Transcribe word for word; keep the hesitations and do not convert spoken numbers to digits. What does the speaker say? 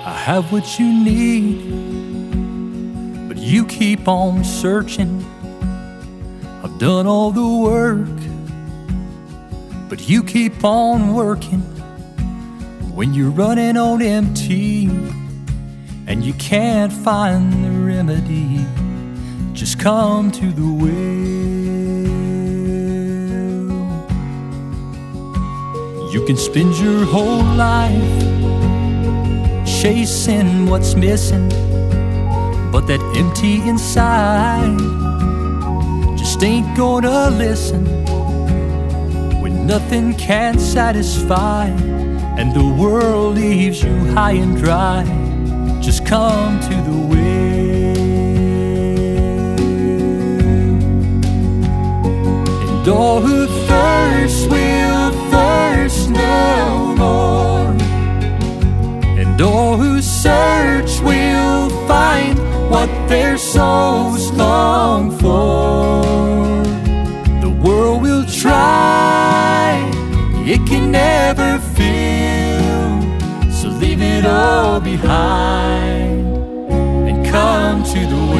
I have what you need, but you keep on searching. I've done all the work, but you keep on working. When you're running on empty and you can't find the remedy, just come to the well. You can spend your whole life chasing what's missing, but that empty inside just ain't gonna listen. When nothing can satisfy and the world leaves you high and dry, just come to the well. And all who thirst will thirst no more, and all who search will find what their souls long for. The world will try, it can never fill, so leave it all behind and come to the